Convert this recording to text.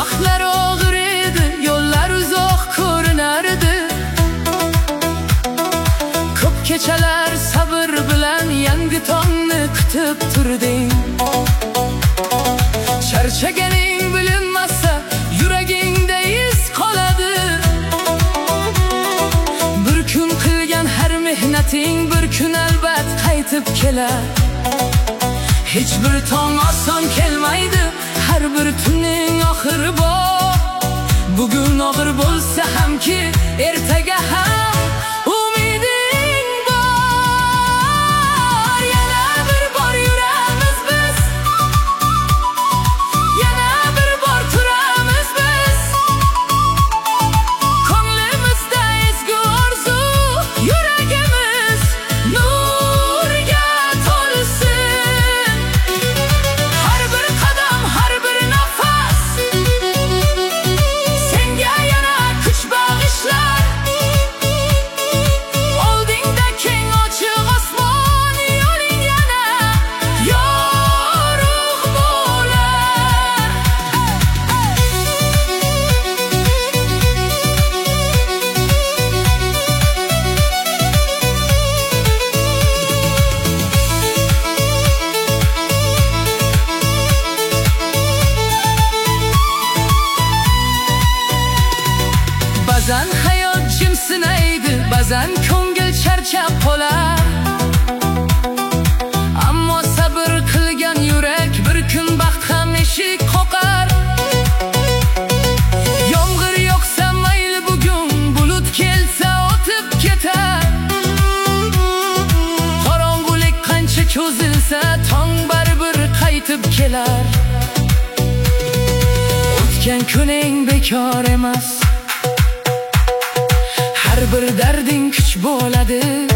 Vaqtlar og'ir edi, yo'llar uzoq ko'rinardi. Ko'p kechalar sabr bilan yangi tongni kutib turding. Charchaganing bilinmasa, yuragingda iz qoladi. Bir kun qilgan har mehnating bir kun albat qaytib kelar. Hech bir tong oson kelmaydi, har bir tunning oxiri bor. Bugun og'ir bo'lsa hamki, ertaga ham umiding bor. Yana bir bor yuramiz biz, yana bir bor turamiz biz. Ko'nglimizda ezgu orzu, yuragimiz nurga to'lsin. Har bir qadam, har bir nafas senga yana kuch bag'ishlar. Oldingda keng ochiq osmon, yo'ling yana yorug' bo'lar. Ba'zan hayot jim sinaydi, ba'zan ko'ngil charchab qolar. Ammo sabr qilgan yurak bir kun baxt ham eshik qoqar. Yomg'ir yoqsa mayli bugun, bulut kelsa o'tib ketar. Qorong'ulik qancha cho'zilsa, tong baribir qaytib kelar. O'tgan kuning bekor emas, har bir darding kuch bo'ladi.